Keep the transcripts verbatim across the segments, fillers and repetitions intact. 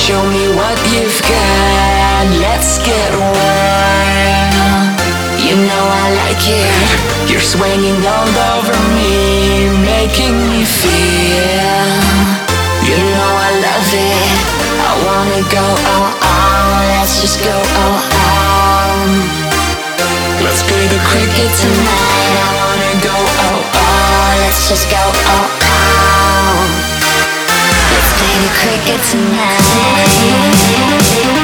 Show me what you've got, let's get wild. You know I like it, you're swinging all over me, making me feel. You know I love it, I wanna go all out, let's just go all out. Let's play the cricket tonight, I wanna go all out, let's just go all out. Let's play the cricket tonight.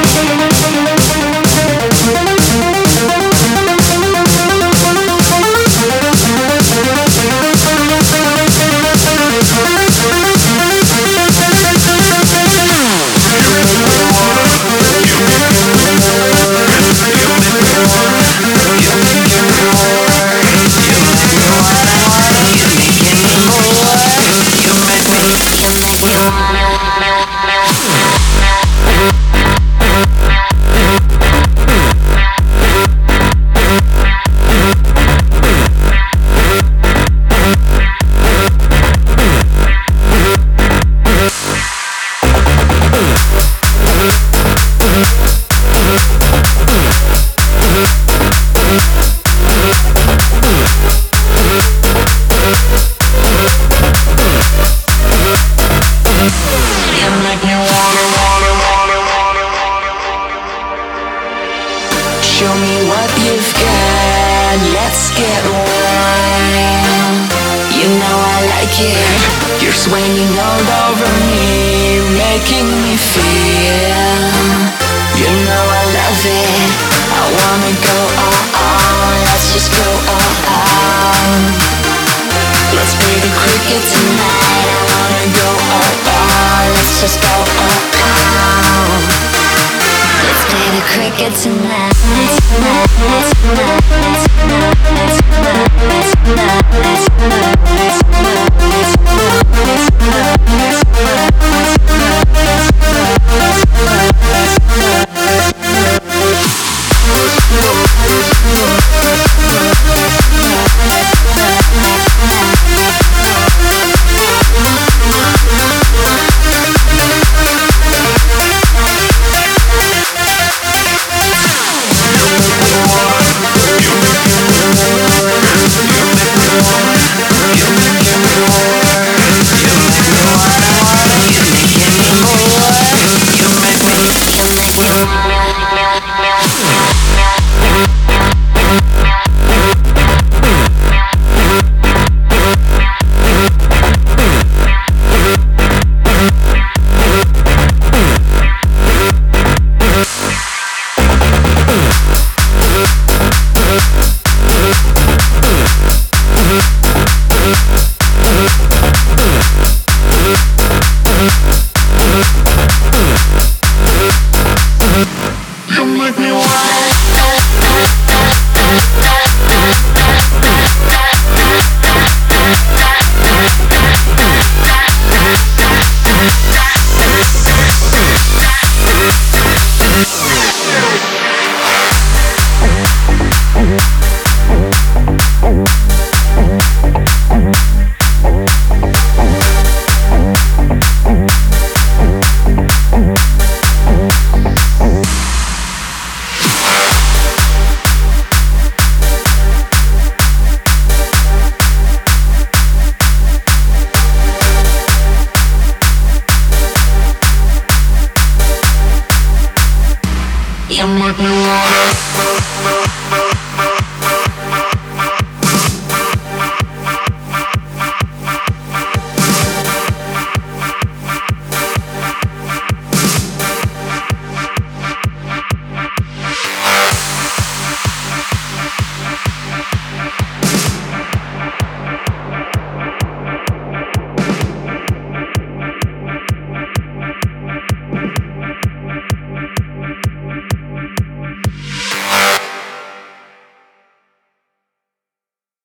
Show me what you've got, let's get wild. You know I like it, you're swinging all over me, making me feel. You know I love it, I wanna go all out, let's just go all out. Let's play the cricket tonight, I wanna go all out, let's just go all out. Let's play the cricket tonight. Tonight.